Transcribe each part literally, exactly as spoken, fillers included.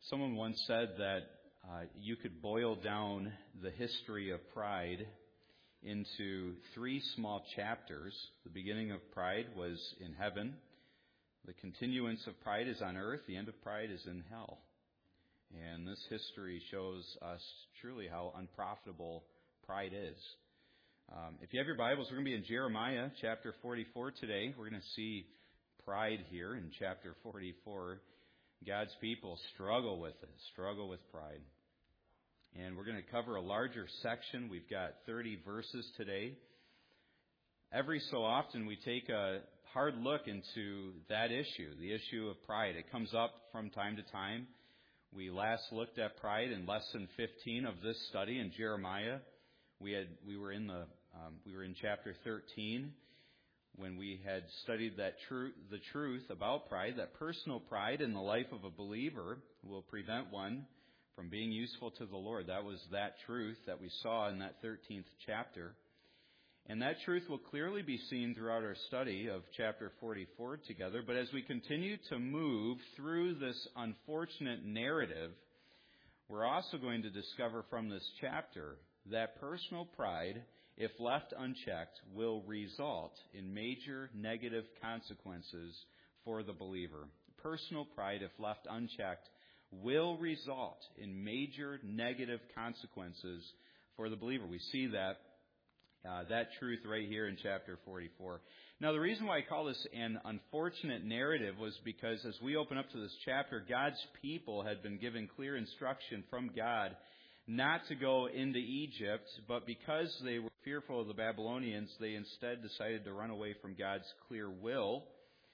Someone once said that uh, you could boil down the history of pride into three small chapters. The beginning of pride was in heaven. The continuance of pride is on earth. The end of pride is in hell. And this history shows us truly how unprofitable pride is. Um, if you have your Bibles, we're going to be in Jeremiah chapter forty-four today. We're going to see pride here in chapter forty-four. God's people struggle with it, struggle with pride. And we're going to cover a larger section. We've got thirty verses today. Every so often we take a hard look into that issue, the issue of pride. It comes up from time to time. We last looked at pride in lesson fifteen of this study in Jeremiah. We had we were in the um, we were in chapter thirteen when we had studied that truth, the truth about pride, that personal pride in the life of a believer will prevent one from being useful to the Lord. That was that truth that we saw in that thirteenth chapter. And that truth will clearly be seen throughout our study of chapter forty-four together. But as we continue to move through this unfortunate narrative, we're also going to discover from this chapter that personal pride, if left unchecked, will result in major negative consequences for the believer. Personal pride, if left unchecked, will result in major negative consequences for the believer. We see that uh, that truth right here in chapter forty-four. Now, the reason why I call this an unfortunate narrative was because as we open up to this chapter, God's people had been given clear instruction from God not to go into Egypt, but because they were fearful of the Babylonians, they instead decided to run away from God's clear will.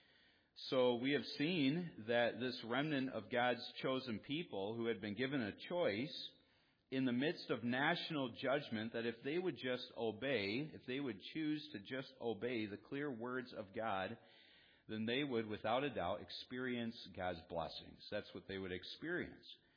So we have seen that this remnant of God's chosen people who had been given a choice in the midst of national judgment, that if they would just obey, if they would choose to just obey the clear words of God, then they would, without a doubt, experience God's blessings. That's what they would experience.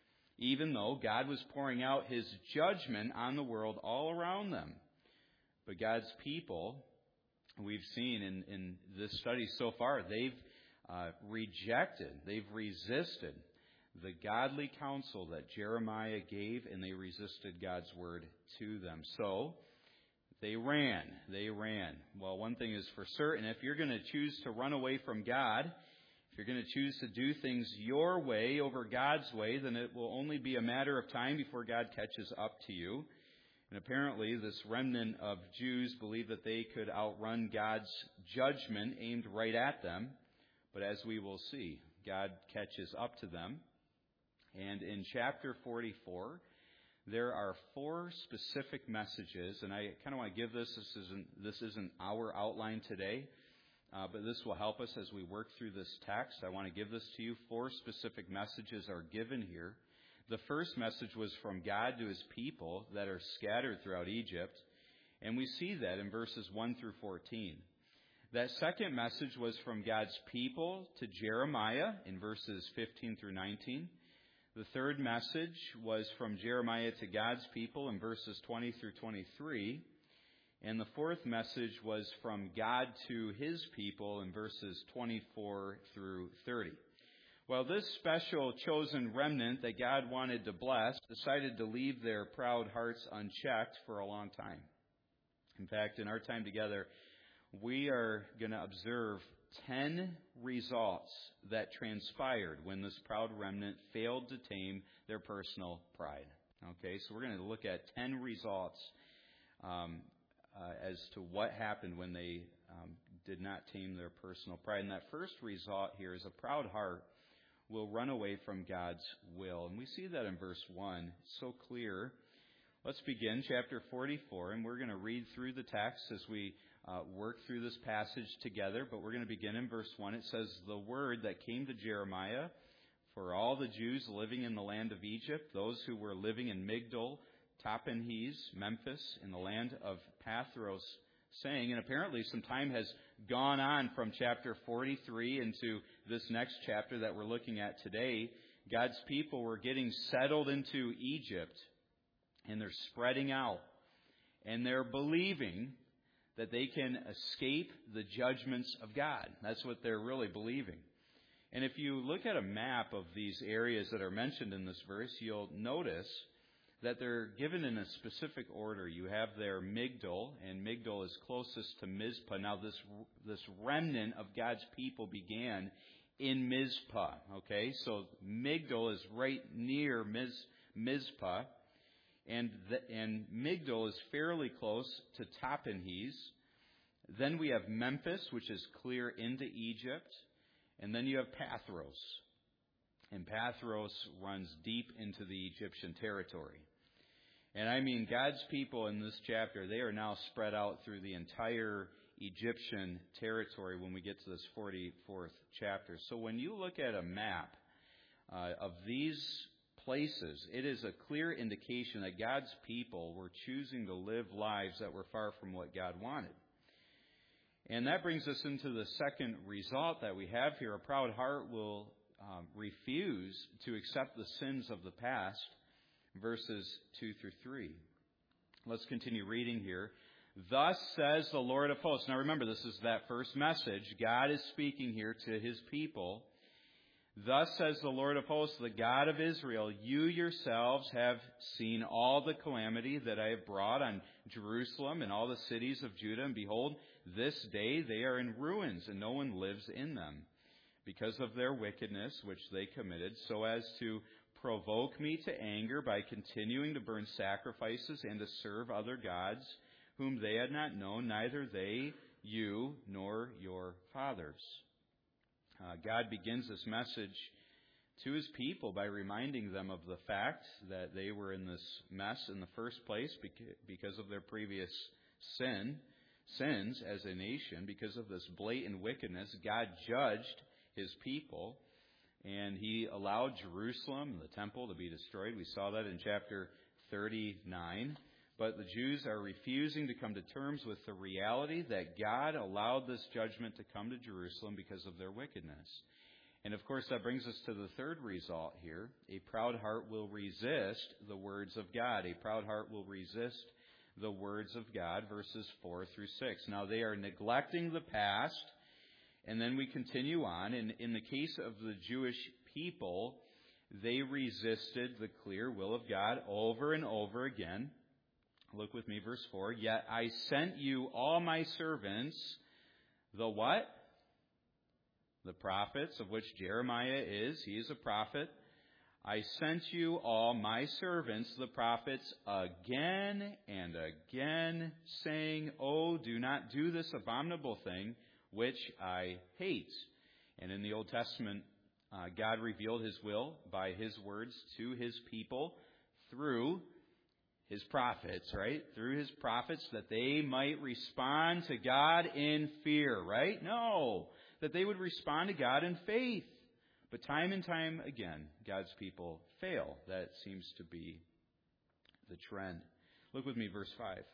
Even though God was pouring out His judgment on the world all around them. But God's people, we've seen in, in this study so far, they've uh, rejected, they've resisted the godly counsel that Jeremiah gave, and they resisted God's word to them. So, they ran, they ran. Well, one thing is for certain, if you're going to choose to run away from God, if you're going to choose to do things your way over God's way, then it will only be a matter of time before God catches up to you. And apparently this remnant of Jews believed that they could outrun God's judgment aimed right at them. But as we will see, God catches up to them. And in chapter forty-four, there are four specific messages. And I kind of want to give this, this isn't, this isn't our outline today. Uh, but this will help us as we work through this text. I want to give this to you. Four specific messages are given here. The first message was from God to His people that are scattered throughout Egypt. And we see that in verses one through fourteen. That second message was from God's people to Jeremiah in verses fifteen through nineteen. The third message was from Jeremiah to God's people in verses twenty through twenty-three. And the fourth message was from God to His people in verses twenty-four through thirty. Well, this special chosen remnant that God wanted to bless decided to leave their proud hearts unchecked for a long time. In fact, in our time together, we are going to observe ten results that transpired when this proud remnant failed to tame their personal pride. Okay, so we're going to look at ten results um, Uh, as to what happened when they um, did not tame their personal pride. And that first result here is a proud heart will run away from God's will. And we see that in verse one. It's so clear. Let's begin chapter forty-four, and we're going to read through the text as we uh, work through this passage together. But we're going to begin in verse one. It says, "The word that came to Jeremiah for all the Jews living in the land of Egypt, those who were living in Migdol, Tahpanhes, Memphis, in the land of Pathros, saying," and apparently some time has gone on from chapter forty-three into this next chapter that we're looking at today. God's people were getting settled into Egypt, and they're spreading out, and they're believing that they can escape the judgments of God. That's what they're really believing. And if you look at a map of these areas that are mentioned in this verse, you'll notice that they're given in a specific order. You have there Migdol, and Migdol is closest to Mizpah. Now, this this remnant of God's people began in Mizpah. Okay, so Migdol is right near Miz, Mizpah, and the, and Migdol is fairly close to Tahpanhes. Then we have Memphis, which is clear into Egypt, and then you have Pathros, and Pathros runs deep into the Egyptian territory. And I mean, God's people in this chapter, they are now spread out through the entire Egyptian territory when we get to this forty-fourth chapter. So when you look at a map uh, of these places, it is a clear indication that God's people were choosing to live lives that were far from what God wanted. And that brings us into the second result that we have here. A proud heart will um, refuse to accept the sins of the past. Verses two through three. Let's continue reading here. Thus says the Lord of hosts. Now remember, this is that first message. God is speaking here to his people. Thus says the Lord of hosts, the God of Israel, you yourselves have seen all the calamity that I have brought on Jerusalem and all the cities of Judah. And behold, this day they are in ruins, and no one lives in them, because of their wickedness which they committed, so as to provoke me to anger by continuing to burn sacrifices and to serve other gods whom they had not known, neither they, you, nor your fathers. Uh, God begins this message to his people by reminding them of the fact that they were in this mess in the first place because of their previous sin, sins as a nation. Because of this blatant wickedness, God judged his people, and he allowed Jerusalem, the temple, to be destroyed. We saw that in chapter thirty-nine. But the Jews are refusing to come to terms with the reality that God allowed this judgment to come to Jerusalem because of their wickedness. And of course, that brings us to the third result here. A proud heart will resist the words of God. A proud heart will resist the words of God, verses four through six. Now, they are neglecting the past. And then we continue on. In, in the case of the Jewish people, they resisted the clear will of God over and over again. Look with me, verse four. Yet I sent you all my servants, the what? The prophets, of which Jeremiah is. He is a prophet. I sent you all my servants, the prophets, again and again, saying, oh, do not do this abominable thing, which I hate. And in the Old Testament, uh, God revealed his will by his words to his people through his prophets, right? Through his prophets, that they might respond to God in fear, right? No, that they would respond to God in faith. But time and time again, God's people fail. That seems to be the trend. Look with me, verse five.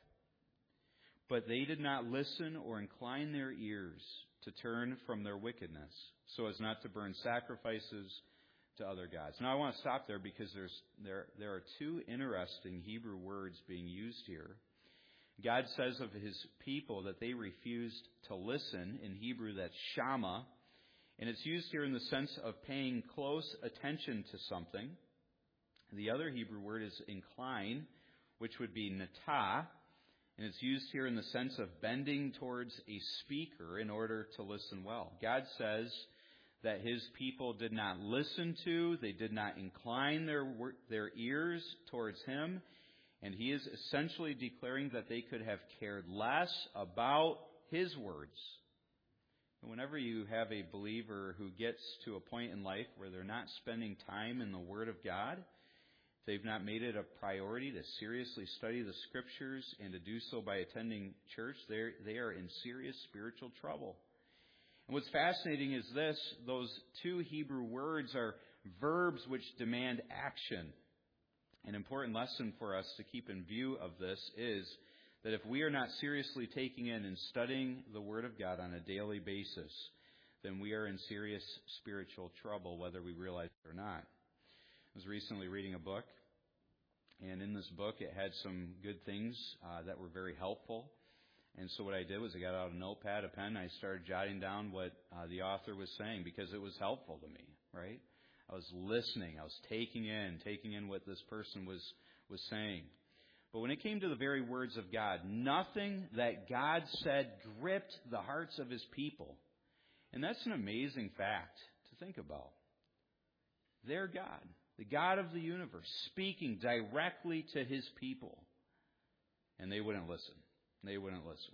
But they did not listen or incline their ears to turn from their wickedness, so as not to burn sacrifices to other gods. Now I want to stop there because there's there there are two interesting Hebrew words being used here. God says of his people that they refused to listen. In Hebrew, that's shama, and it's used here in the sense of paying close attention to something. The other Hebrew word is incline, which would be natah. And it's used here in the sense of bending towards a speaker in order to listen well. God says that his people did not listen to, they did not incline their their ears towards him. And he is essentially declaring that they could have cared less about his words. And whenever you have a believer who gets to a point in life where they're not spending time in the Word of God, they've not made it a priority to seriously study the Scriptures and to do so by attending church, they're, they are in serious spiritual trouble. And what's fascinating is this, those two Hebrew words are verbs which demand action. An important lesson for us to keep in view of this is that if we are not seriously taking in and studying the Word of God on a daily basis, then we are in serious spiritual trouble, whether we realize it or not. I was recently reading a book, and in this book it had some good things uh, that were very helpful. And so what I did was I got out a notepad, a pen, and I started jotting down what uh, the author was saying because it was helpful to me, right? I was listening. I was taking in, taking in what this person was, was saying. But when it came to the very words of God, nothing that God said gripped the hearts of His people. And that's an amazing fact to think about. Their God, the God of the universe, speaking directly to His people. And they wouldn't listen. They wouldn't listen.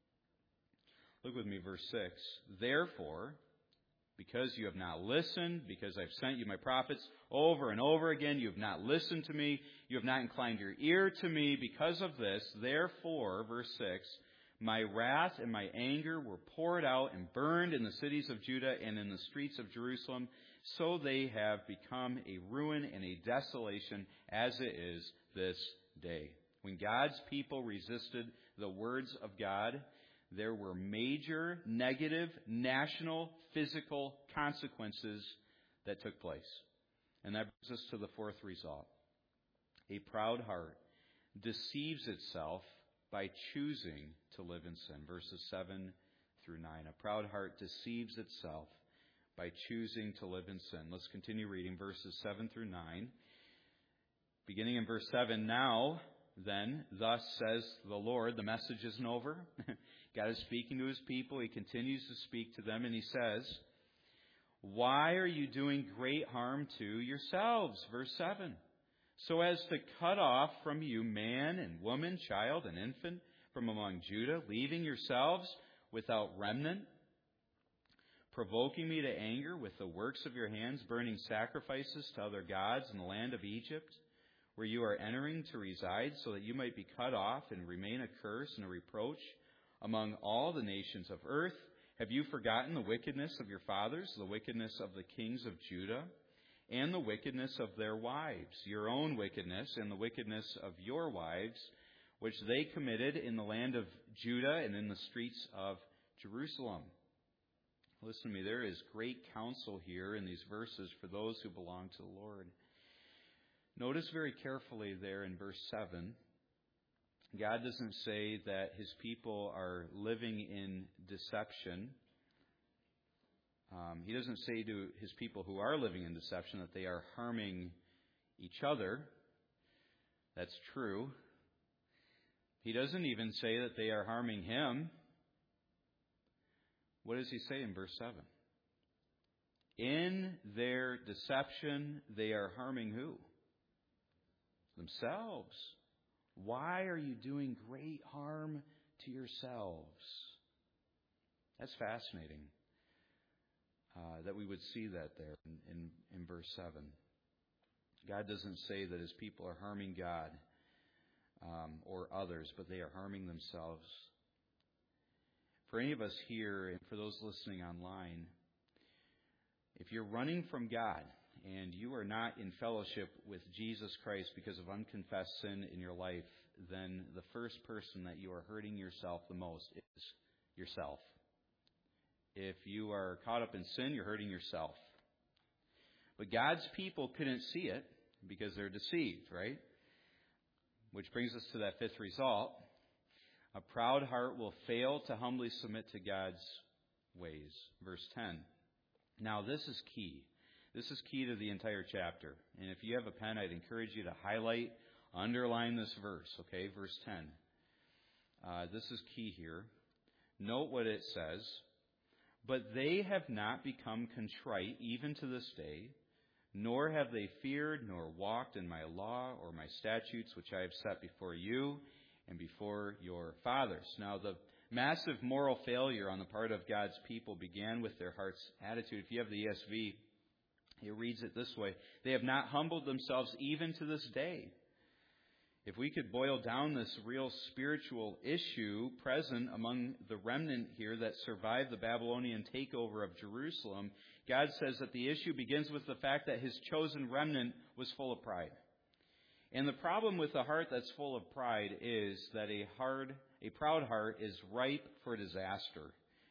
Look with me, verse six. Therefore, because you have not listened, because I've sent you my prophets over and over again, you have not listened to me, you have not inclined your ear to me. Because of this, therefore, verse six, my wrath and my anger were poured out and burned in the cities of Judah and in the streets of Jerusalem, so they have become a ruin and a desolation as it is this day. When God's people resisted the words of God, there were major negative national physical consequences that took place. And that brings us to the fourth result. A proud heart deceives itself by choosing to live in sin. Verses seven through nine. A proud heart deceives itself by choosing to live in sin. Let's continue reading verses seven through nine. Beginning in verse seven, now then, thus says the Lord. The message isn't over. God is speaking to His people. He continues to speak to them, and He says, why are you doing great harm to yourselves? Verse seven. So as to cut off from you man and woman, child and infant from among Judah, leaving yourselves without remnant, provoking me to anger with the works of your hands, burning sacrifices to other gods in the land of Egypt, where you are entering to reside, so that you might be cut off and remain a curse and a reproach among all the nations of earth. Have you forgotten the wickedness of your fathers, the wickedness of the kings of Judah, and the wickedness of their wives, your own wickedness and the wickedness of your wives, which they committed in the land of Judah and in the streets of Jerusalem? Listen to me, there is great counsel here in these verses for those who belong to the Lord. Notice very carefully there in verse seven, God doesn't say that His people are living in deception. Um, he doesn't say to His people who are living in deception that they are harming each other. That's true. He doesn't even say that they are harming Him. What does He say in verse seven? In their deception, they are harming who? Themselves. Why are you doing great harm to yourselves? That's fascinating uh, that we would see that there in, in, in verse seven. God doesn't say that His people are harming God um, or others, but they are harming themselves. For any of us here and for those listening online, if you're running from God, and you are not in fellowship with Jesus Christ because of unconfessed sin in your life, then the first person that you are hurting yourself the most is yourself. If you are caught up in sin, you're hurting yourself. But God's people couldn't see it because they're deceived, right? Which brings us to that fifth result. A proud heart will fail to humbly submit to God's ways. Verse ten. Now this is key. This is key to the entire chapter. And if you have a pen, I'd encourage you to highlight, underline this verse, okay? Verse ten. Uh, this is key here. Note what it says. But they have not become contrite even to this day, nor have they feared nor walked in my law or my statutes, which I have set before you and before your fathers. Now, the massive moral failure on the part of God's people began with their heart's attitude. If you have the E S V, it reads it this way. They have not humbled themselves even to this day. If we could boil down this real spiritual issue present among the remnant here that survived the Babylonian takeover of Jerusalem, God says that the issue begins with the fact that His chosen remnant was full of pride. And the problem with a heart that's full of pride is that a hard, a proud heart is ripe for disaster.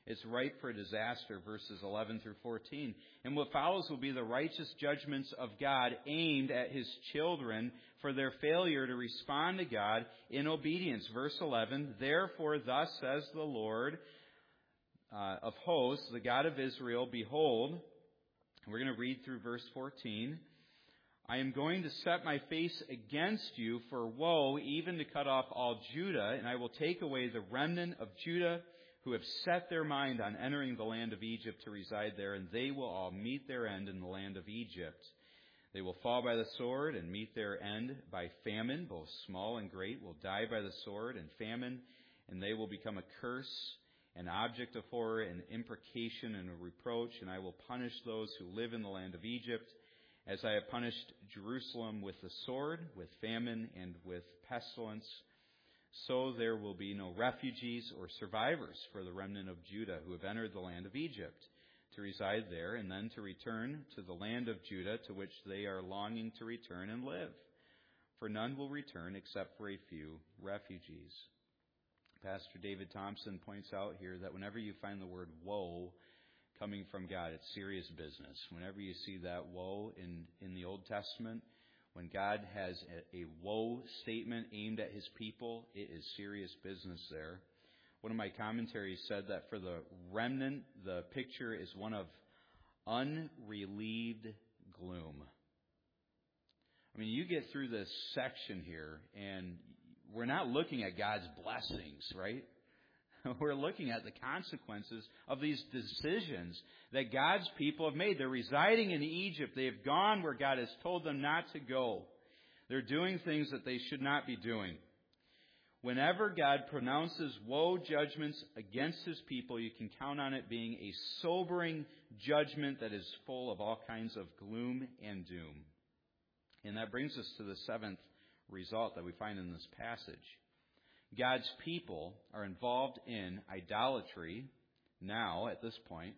It's ripe for disaster, verses eleven through fourteen. And what follows will be the righteous judgments of God aimed at His children for their failure to respond to God in obedience. Verse eleven, therefore thus says the Lord uh, of hosts, the God of Israel, behold, we're going to read through verse fourteen, I am going to set my face against you for woe, even to cut off all Judah, and I will take away the remnant of Judah who have set their mind on entering the land of Egypt to reside there, and they will all meet their end in the land of Egypt. They will fall by the sword and meet their end by famine. Both small and great will die by the sword and famine, and they will become a curse, an object of horror, an imprecation, and a reproach. And I will punish those who live in the land of Egypt, as I have punished Jerusalem with the sword, with famine, and with pestilence. So there will be no refugees or survivors for the remnant of Judah who have entered the land of Egypt to reside there, and then to return to the land of Judah to which they are longing to return and live. For none will return except for a few refugees. Pastor David Thompson points out here that whenever you find the word woe coming from God, it's serious business. Whenever you see that woe in, in the Old Testament, when God has a, a woe statement aimed at His people, it is serious business there. One of my commentaries said that for the remnant, the picture is one of unrelieved gloom. I mean, you get through this section here, and we're not looking at God's blessings, right? We're looking at the consequences of these decisions that God's people have made. They're residing in Egypt. They have gone where God has told them not to go. They're doing things that they should not be doing. Whenever God pronounces woe judgments against His people, you can count on it being a sobering judgment that is full of all kinds of gloom and doom. And that brings us to the seventh result that we find in this passage. God's people are involved in idolatry now at this point.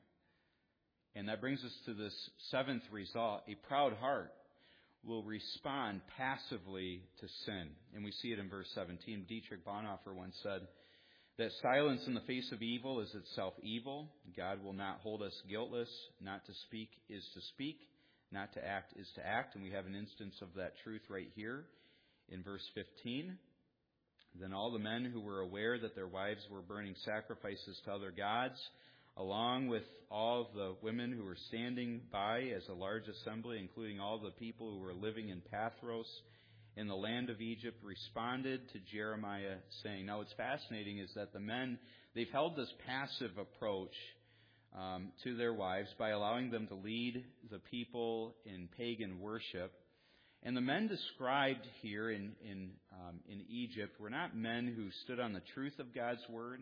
And that brings us to this seventh result. A proud heart will respond passively to sin. And we see it in verse seventeen. Dietrich Bonhoeffer once said that silence in the face of evil is itself evil. God will not hold us guiltless. Not to speak is to speak. Not to act is to act. And we have an instance of that truth right here in verse fifteen. Then all the men who were aware that their wives were burning sacrifices to other gods, along with all the women who were standing by as a large assembly, including all the people who were living in Pathros in the land of Egypt, responded to Jeremiah saying, now what's fascinating is that the men, they've held this passive approach um, to their wives by allowing them to lead the people in pagan worship. And the men described here in in, um, in Egypt were not men who stood on the truth of God's word.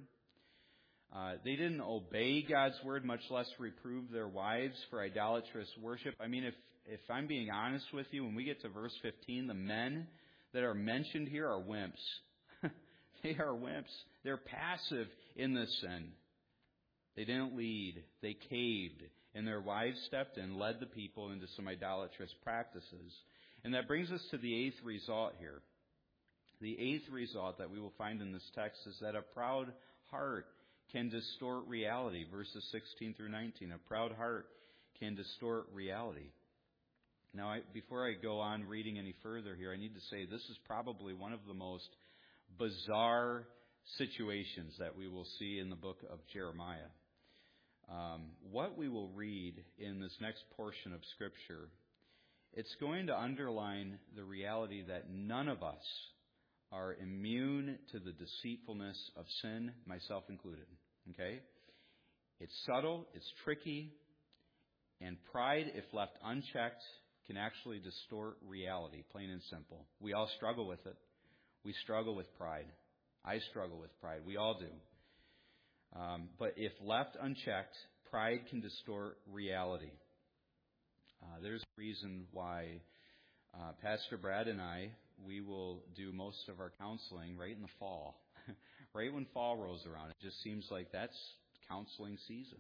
Uh, they didn't obey God's word, much less reprove their wives for idolatrous worship. I mean, if if I'm being honest with you, when we get to verse fifteen, the men that are mentioned here are wimps. They are wimps. They're passive in this sin. They didn't lead. They caved. And their wives stepped in, led the people into some idolatrous practices. And that brings us to the eighth result here. The eighth result that we will find in this text is that a proud heart can distort reality. Verses sixteen through nineteen. A proud heart can distort reality. Now, I, before I go on reading any further here, I need to say this is probably one of the most bizarre situations that we will see in the book of Jeremiah. Um, what we will read in this next portion of Scripture, it's going to underline the reality that none of us are immune to the deceitfulness of sin, myself included. Okay? It's subtle, it's tricky, and pride, if left unchecked, can actually distort reality, plain and simple. We all struggle with it. We struggle with pride. I struggle with pride. We all do. Um, but if left unchecked, pride can distort reality. Uh, there's a reason why uh, Pastor Brad and I, we will do most of our counseling right in the fall. Right when fall rolls around. It just seems like that's counseling season.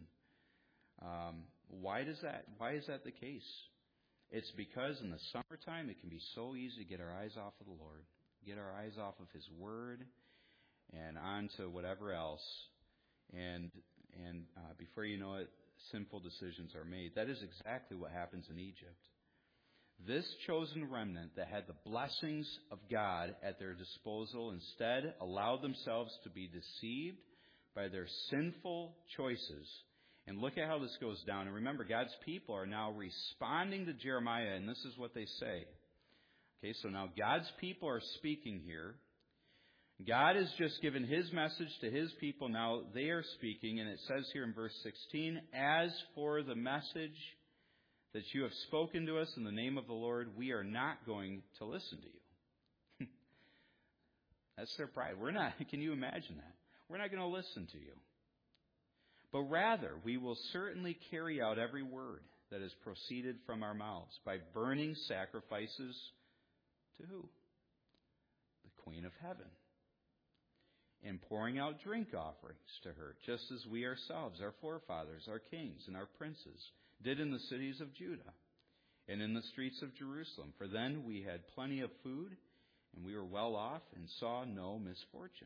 Um, why does that? Why is that the case? It's because in the summertime it can be so easy to get our eyes off of the Lord, get our eyes off of His Word, and on to whatever else. And and uh, before you know it, sinful decisions are made. That is exactly what happens in Egypt. This chosen remnant that had the blessings of God at their disposal instead allowed themselves to be deceived by their sinful choices. And look at how this goes down. And remember, God's people are now responding to Jeremiah, and this is what they say. Okay, so now God's people are speaking here. God has just given His message to His people. Now they are speaking, and it says here in verse sixteen, "As for the message that you have spoken to us in the name of the Lord, we are not going to listen to you." That's their pride. We're not. Can you imagine that? We're not going to listen to you. But rather, we will certainly carry out every word that has proceeded from our mouths by burning sacrifices to who? The Queen of Heaven. And pouring out drink offerings to her, just as we ourselves, our forefathers, our kings, and our princes did in the cities of Judah and in the streets of Jerusalem. For then we had plenty of food, and we were well off, and saw no misfortune.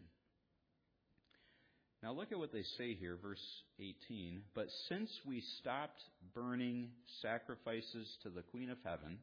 Now look at what they say here, verse eighteen. "But since we stopped burning sacrifices to the Queen of Heaven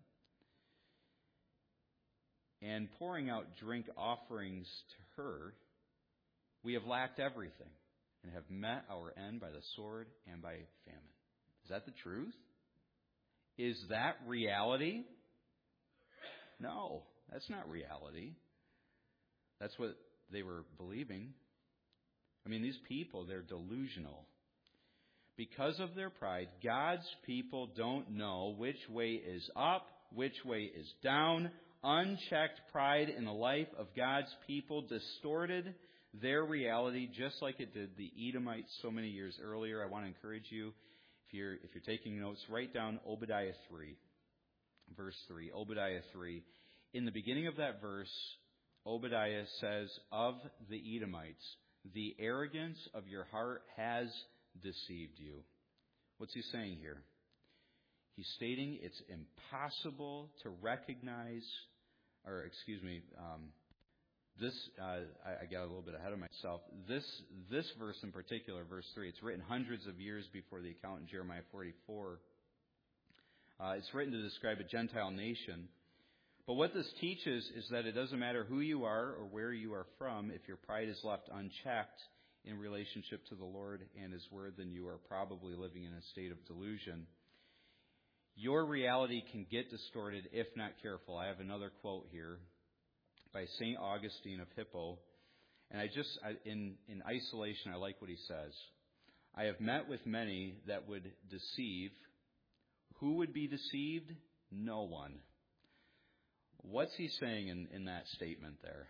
and pouring out drink offerings to her, we have lacked everything and have met our end by the sword and by famine." Is that the truth? Is that reality? No, that's not reality. That's what they were believing. I mean, these people, they're delusional. Because of their pride, God's people don't know which way is up, which way is down. Unchecked pride in the life of God's people distorted their reality just like it did the Edomites so many years earlier. I want to encourage you, if you're if you're taking notes, write down Obadiah three, verse three. Obadiah three. In the beginning of that verse, Obadiah says of the Edomites, "The arrogance of your heart has deceived you." What's he saying here? He's stating it's impossible to recognize, or excuse me, um, This, uh, I, I got a little bit ahead of myself. This this verse in particular, verse three, it's written hundreds of years before the account in Jeremiah forty-four. Uh, it's written to describe a Gentile nation. But what this teaches is that it doesn't matter who you are or where you are from. If your pride is left unchecked in relationship to the Lord and His Word, then you are probably living in a state of delusion. Your reality can get distorted if not careful. I have another quote here by Saint Augustine of Hippo. And I just, I, in, in isolation, I like what he says. "I have met with many that would deceive. Who would be deceived? No one." What's he saying in, in that statement there?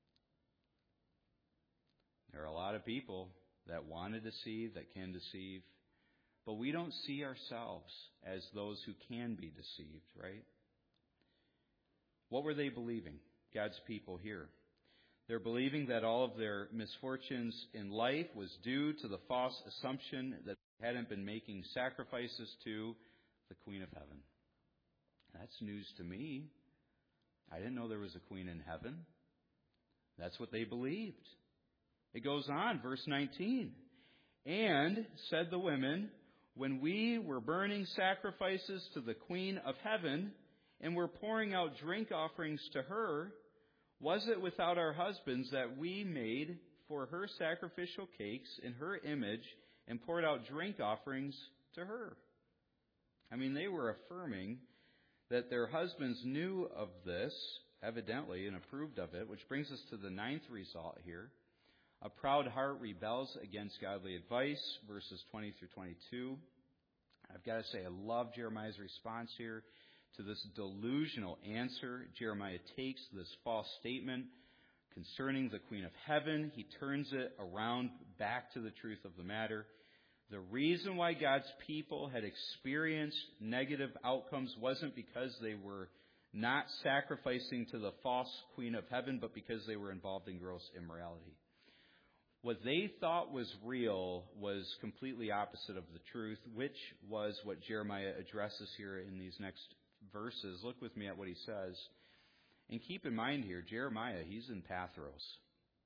There are a lot of people that want to deceive, that can deceive, but we don't see ourselves as those who can be deceived, right? What were they believing? God's people here. They're believing that all of their misfortunes in life was due to the false assumption that they hadn't been making sacrifices to the Queen of Heaven. That's news to me. I didn't know there was a queen in heaven. That's what they believed. It goes on, verse nineteen. "And, said the women, when we were burning sacrifices to the Queen of Heaven and were pouring out drink offerings to her, was it without our husbands that we made for her sacrificial cakes in her image and poured out drink offerings to her?" I mean, they were affirming that their husbands knew of this, evidently, and approved of it, which brings us to the ninth result here. A proud heart rebels against godly advice, verses twenty through twenty-two. I've got to say, I love Jeremiah's response here to this delusional answer. Jeremiah takes this false statement concerning the Queen of Heaven. He turns it around back to the truth of the matter. The reason why God's people had experienced negative outcomes wasn't because they were not sacrificing to the false Queen of Heaven, but because they were involved in gross immorality. What they thought was real was completely opposite of the truth, which was what Jeremiah addresses here in these next verses. Look with me at what he says. And keep in mind here, Jeremiah, he's in Pathros.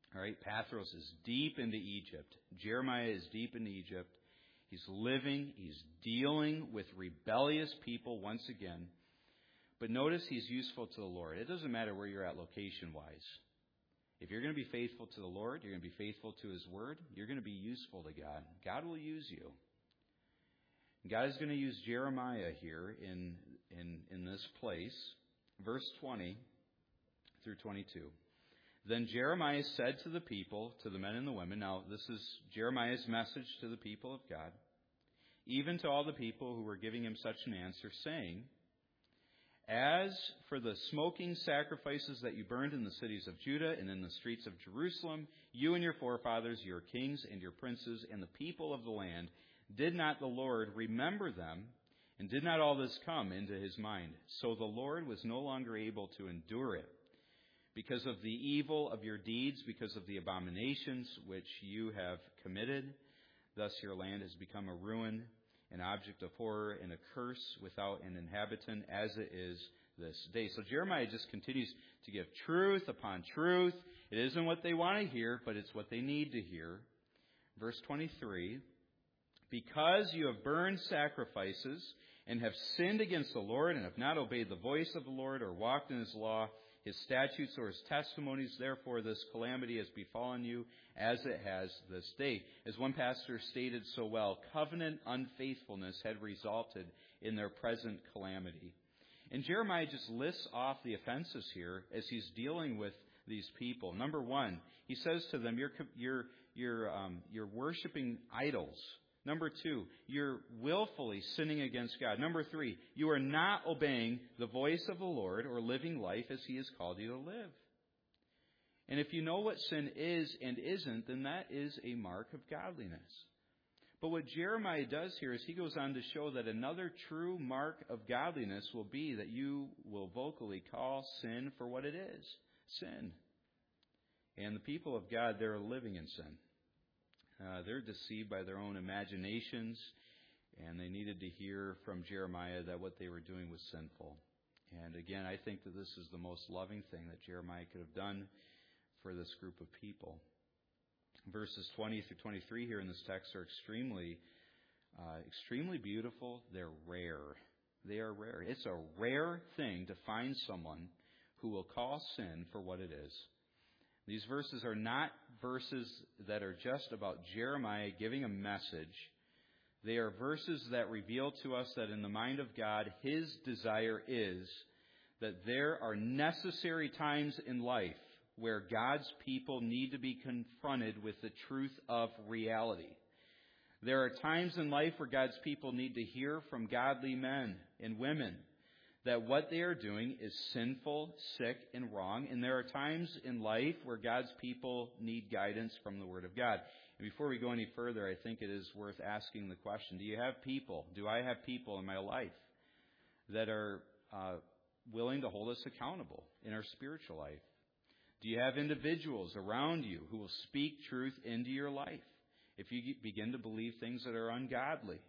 All right, Pathros is deep into Egypt. Jeremiah is deep into Egypt. He's living, he's dealing with rebellious people once again. But notice he's useful to the Lord. It doesn't matter where you're at location-wise. If you're going to be faithful to the Lord, you're going to be faithful to His Word, you're going to be useful to God. God will use you. God is going to use Jeremiah here in, in, in this place. Verse twenty through twenty-two. Then Jeremiah said to the people, to the men and the women, now this is Jeremiah's message to the people of God, even to all the people who were giving him such an answer, saying, as for the smoking sacrifices that you burned in the cities of Judah and in the streets of Jerusalem, you and your forefathers, your kings and your princes, and the people of the land, did not the Lord remember them, and did not all this come into his mind? So the Lord was no longer able to endure it, because of the evil of your deeds, because of the abominations which you have committed. Thus your land has become a ruin, an object of horror, and a curse without an inhabitant, as it is this day. So Jeremiah just continues to give truth upon truth. It isn't what they want to hear, but it's what they need to hear. Verse twenty-three, because you have burned sacrifices and have sinned against the Lord and have not obeyed the voice of the Lord or walked in His law, His statutes, or His testimonies, therefore this calamity has befallen you as it has this day. As one pastor stated so well, covenant unfaithfulness had resulted in their present calamity. And Jeremiah just lists off the offenses here as he's dealing with these people. Number one, he says to them, you're, you're, you're, um, you're worshiping idols. Number two, you're willfully sinning against God. Number three, you are not obeying the voice of the Lord or living life as He has called you to live. And if you know what sin is and isn't, then that is a mark of godliness. But what Jeremiah does here is he goes on to show that another true mark of godliness will be that you will vocally call sin for what it is, sin. And the people of God, they're living in sin. Uh, they're deceived by their own imaginations, and they needed to hear from Jeremiah that what they were doing was sinful. And again, I think that this is the most loving thing that Jeremiah could have done for this group of people. Verses twenty through twenty-three here in this text are extremely, uh, extremely beautiful. They're rare. They are rare. It's a rare thing to find someone who will call sin for what it is. These verses are not verses that are just about Jeremiah giving a message. They are verses that reveal to us that in the mind of God, His desire is that there are necessary times in life where God's people need to be confronted with the truth of reality. There are times in life where God's people need to hear from godly men and women that what they are doing is sinful, sick, and wrong. And there are times in life where God's people need guidance from the Word of God. And before we go any further, I think it is worth asking the question, do you have people, do I have people in my life that are uh, willing to hold us accountable in our spiritual life? Do you have individuals around you who will speak truth into your life if you begin to believe things that are ungodly?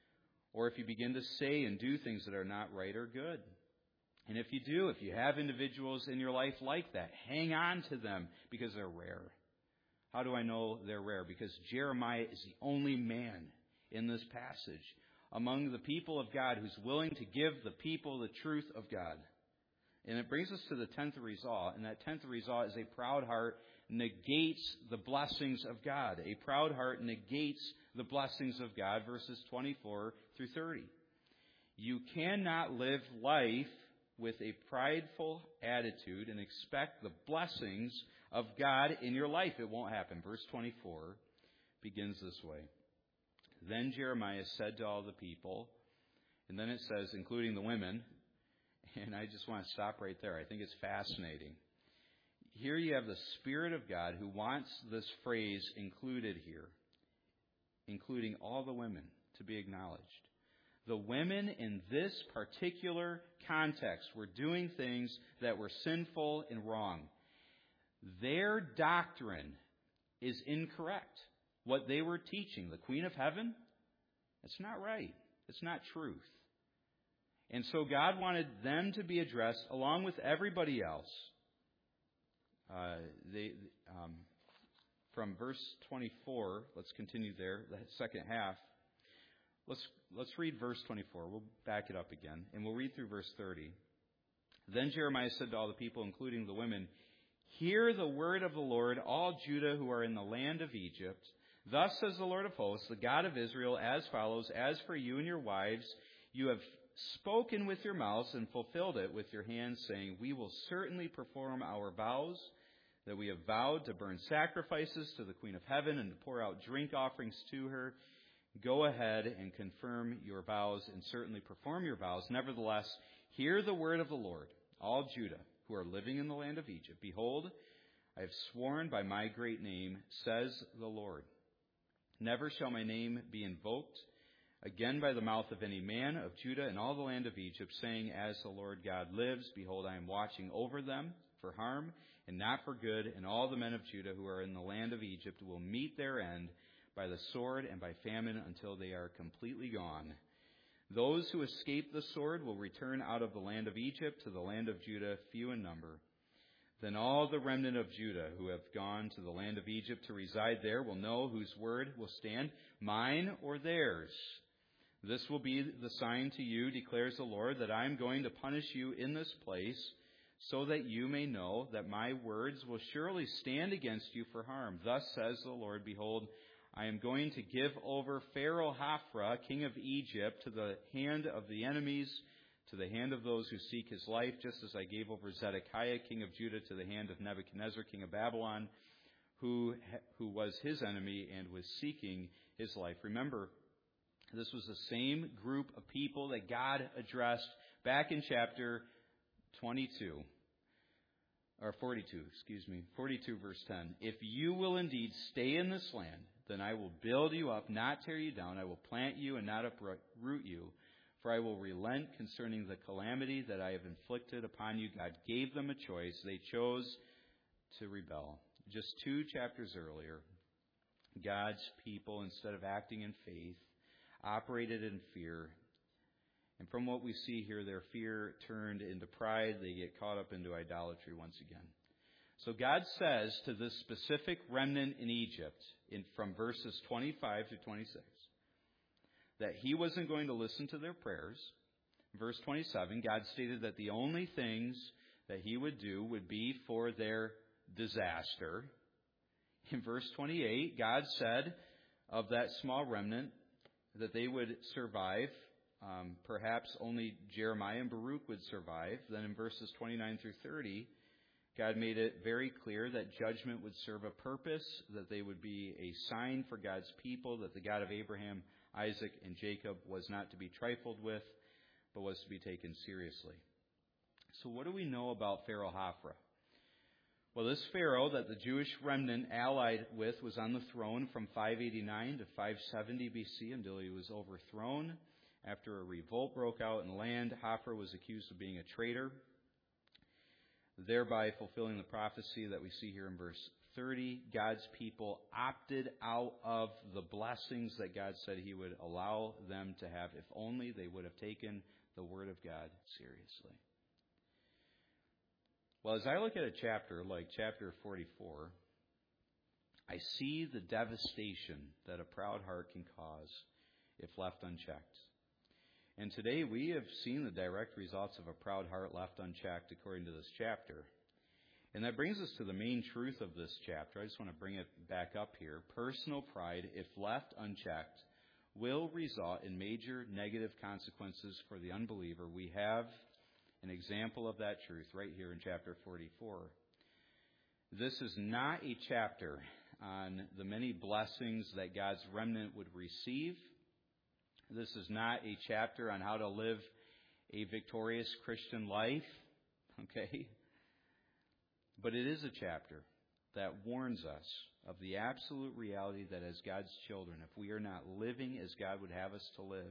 Or if you begin to say and do things that are not right or good. And if you do, if you have individuals in your life like that, hang on to them because they're rare. How do I know they're rare? Because Jeremiah is the only man in this passage among the people of God who's willing to give the people the truth of God. And it brings us to the tenth result. And that tenth result is a proud heart negates the blessings of God. A proud heart negates the blessings of God, verses twenty-four through thirty. You cannot live life with a prideful attitude and expect the blessings of God in your life. It won't happen. Verse twenty-four begins this way. Then Jeremiah said to all the people, and then it says, including the women, and I just want to stop right there. I think it's fascinating. Here you have the Spirit of God who wants this phrase included here, including all the women, to be acknowledged. The women in this particular context were doing things that were sinful and wrong. Their doctrine is incorrect. What they were teaching, the Queen of Heaven, it's not right. It's not truth. And so God wanted them to be addressed along with everybody else. Uh, they, um, from verse twenty-four. Let's continue there, the second half. Let's let's read verse twenty-four. We'll back it up again, and we'll read through verse thirty. Then Jeremiah said to all the people, including the women, "Hear the word of the Lord, all Judah who are in the land of Egypt. Thus says the Lord of hosts, the God of Israel, as follows: As for you and your wives, you have spoken with your mouths and fulfilled it with your hands, saying, We will certainly perform our vows, that we have vowed to burn sacrifices to the Queen of Heaven and to pour out drink offerings to her. Go ahead and confirm your vows and certainly perform your vows. Nevertheless, hear the word of the Lord, all Judah who are living in the land of Egypt. Behold, I have sworn by my great name, says the Lord. Never shall my name be invoked again by the mouth of any man of Judah in all the land of Egypt, saying, As the Lord God lives, behold, I am watching over them for harm and not for good, and all the men of Judah who are in the land of Egypt will meet their end by the sword and by famine until they are completely gone. Those who escape the sword will return out of the land of Egypt to the land of Judah, few in number. Then all the remnant of Judah who have gone to the land of Egypt to reside there will know whose word will stand, mine or theirs. This will be the sign to you, declares the Lord, that I am going to punish you in this place, so that you may know that my words will surely stand against you for harm. Thus says the Lord, Behold, I am going to give over Pharaoh Hophra, king of Egypt, to the hand of the enemies, to the hand of those who seek his life, just as I gave over Zedekiah, king of Judah, to the hand of Nebuchadnezzar, king of Babylon, who who was his enemy and was seeking his life." Remember, this was the same group of people that God addressed back in chapter twenty-two, or forty-two, excuse me, forty-two verse ten. "If you will indeed stay in this land, then I will build you up, not tear you down. I will plant you and not uproot you. For I will relent concerning the calamity that I have inflicted upon you." God gave them a choice. They chose to rebel. Just two chapters earlier, God's people, instead of acting in faith, operated in fear. And from what we see here, their fear turned into pride. They get caught up into idolatry once again. So God says to this specific remnant in Egypt, in, from verses twenty-five to twenty-six, that he wasn't going to listen to their prayers. Verse twenty-seven, God stated that the only things that he would do would be for their disaster. In verse twenty-eight, God said of that small remnant that they would survive. Um, perhaps only Jeremiah and Baruch would survive. Then in verses twenty-nine through thirty, God made it very clear that judgment would serve a purpose, that they would be a sign for God's people, that the God of Abraham, Isaac, and Jacob was not to be trifled with, but was to be taken seriously. So what do we know about Pharaoh Hophra? Well, this Pharaoh that the Jewish remnant allied with was on the throne from five eighty-nine to five seventy B C until he was overthrown. After a revolt broke out in the land, Hophra was accused of being a traitor, thereby fulfilling the prophecy that we see here in verse thirty. God's people opted out of the blessings that God said he would allow them to have if only they would have taken the word of God seriously. Well, as I look at a chapter like chapter forty-four, I see the devastation that a proud heart can cause if left unchecked. And today we have seen the direct results of a proud heart left unchecked according to this chapter. And that brings us to the main truth of this chapter. I just want to bring it back up here. Personal pride, if left unchecked, will result in major negative consequences for the unbeliever. We have an example of that truth right here in chapter forty-four. This is not a chapter on the many blessings that God's remnant would receive. This is not a chapter on how to live a victorious Christian life, okay? But it is a chapter that warns us of the absolute reality that as God's children, if we are not living as God would have us to live,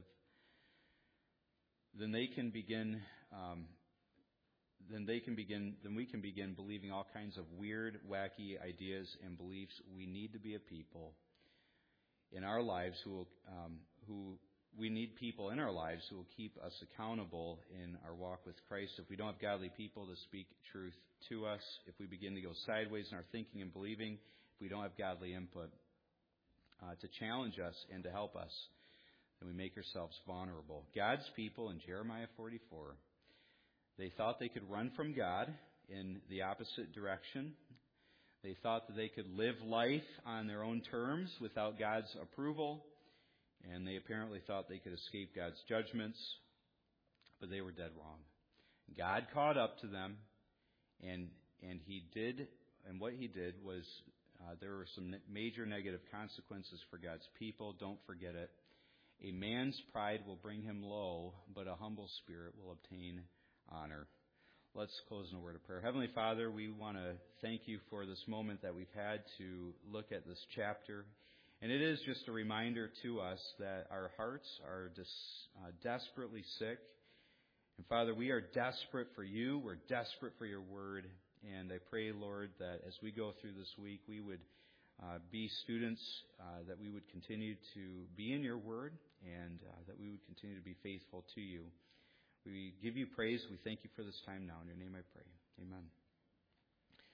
then they can begin, um, then they can begin, then we can begin believing all kinds of weird, wacky ideas and beliefs. We need to be a people in our lives who will, um, who we need people in our lives who will keep us accountable in our walk with Christ. If we don't have godly people to speak truth to us, if we begin to go sideways in our thinking and believing, if we don't have godly input uh, to challenge us and to help us, then we make ourselves vulnerable. God's people in Jeremiah forty-four, they thought they could run from God in the opposite direction. They thought that they could live life on their own terms without God's approval. And they apparently thought they could escape God's judgments, but they were dead wrong. God caught up to them, and and He did, and what He did was uh, there were some major negative consequences for God's people. Don't forget it. A man's pride will bring him low, but a humble spirit will obtain honor. Let's close in a word of prayer. Heavenly Father, we want to thank You for this moment that we've had to look at this chapter. And it is just a reminder to us that our hearts are dis- uh, desperately sick. And Father, we are desperate for You. We're desperate for Your Word. And I pray, Lord, that as we go through this week, we would uh, be students, uh, that we would continue to be in Your Word, and uh, that we would continue to be faithful to You. We give You praise. We thank You for this time now. In Your name I pray. Amen.